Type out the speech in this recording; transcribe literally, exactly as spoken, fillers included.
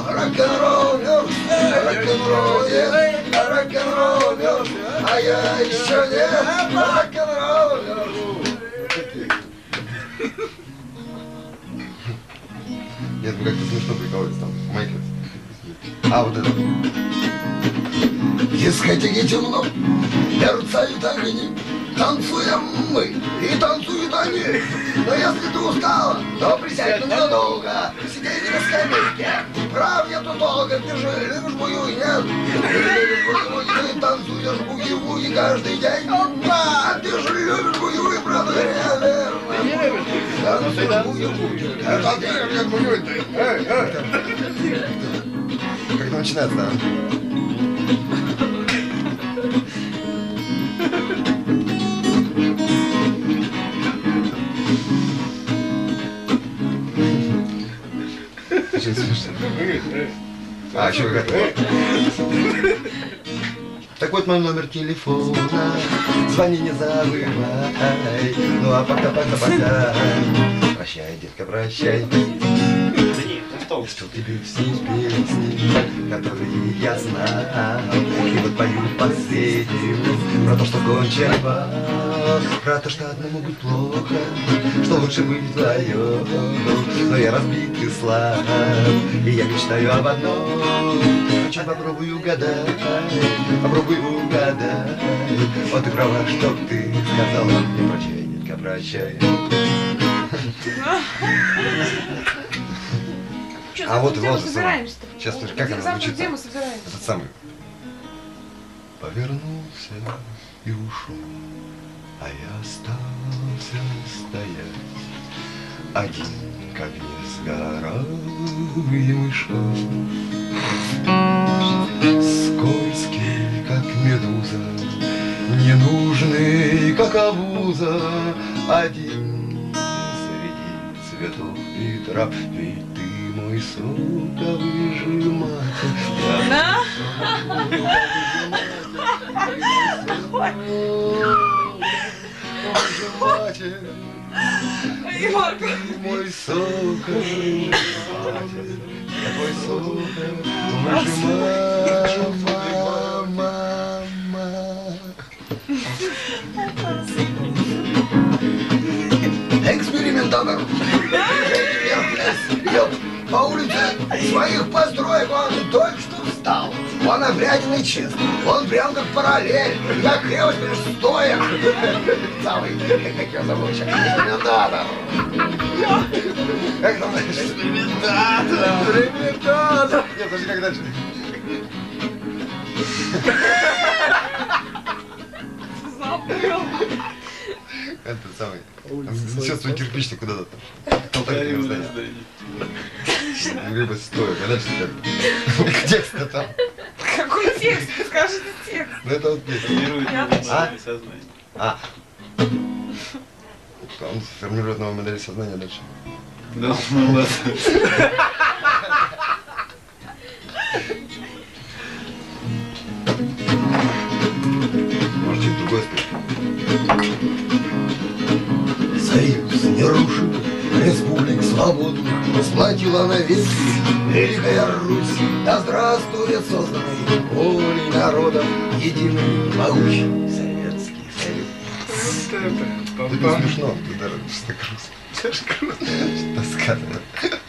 но рок-н-ролл мертв, рок-н-ролл есть, рок-н-ролл мертв, а я еще нет, рок-н-ролл мертв. Нет, вы как-то смешно прикалываетесь там, Майкл. А, вот это. В дискотеке темно, мерцают огни, танцуем мы и танцуют они. Но если ты устала, то присядь ненадолго, сидеть на скамейке. Прав нету толка, ты же любишь буги, нет? Ты любишь буги-буги, ты танцуешь буги-буги каждый день. А ты же любишь буги-буги, правда, верно? Ты не любишь? Танцуешь буги-буги. А ты как буги-буги? Как это начинается, да? Очень смешно. А, еще как-то. Так вот мой номер телефона, звони, не забывай. Ну а пока-пока-пока. Прощай, детка, прощай. Спел тебе все песни, которые я знал. И вот пою последнюю про то, что кончен бал, про то, что одному быть плохо, что лучше быть вдвоем. Но я разбит и слаб, и я мечтаю об одном. Хочу попробую угадать, попробую угадать. Вот ты права, что ты сказала мне. Прощай, детка, прощай. Что, А вот и где мы вот собираемся-то? Сейчас слушай, как она Завтра звучит? где мы собираемся? Этот самый. Повернулся и ушел, а я остался стоять один, как не сгораю мышел. Скользкий, как медуза, ненужный, как обуза, один среди цветов и трав. Ведь ты мой соковый жематель. Да? Егорка. Мой соковый жематель. Я твой соковый жематель. Мама. Экспериментатор. Идет по улице своих построек, он только что встал. Он опрятен и чист, он прям как параллель, как крепость между стоек. Самый, как его зовут, экспериментатор. Как там, знаешь? Экспериментатор. Экспериментатор. Нет, подожди, как дальше? Забыл. Это самый. Сейчас свой кирпичник куда-то там. Алтарь здание. Либо стоит, а дальше как? Текст-то там. Какой текст? Скажите текст. Ну это вот текст. А? А. Он формирует новую модель сознания дальше. Да, ну ладно. Может, чуть другой спеть. Союз не рушит республик свободных, сплотила навеки Великая Русь. Да здравствует созданный волей народом единый могучий Советский Союз. Это смешно, ты даже что грустно. Что сказано.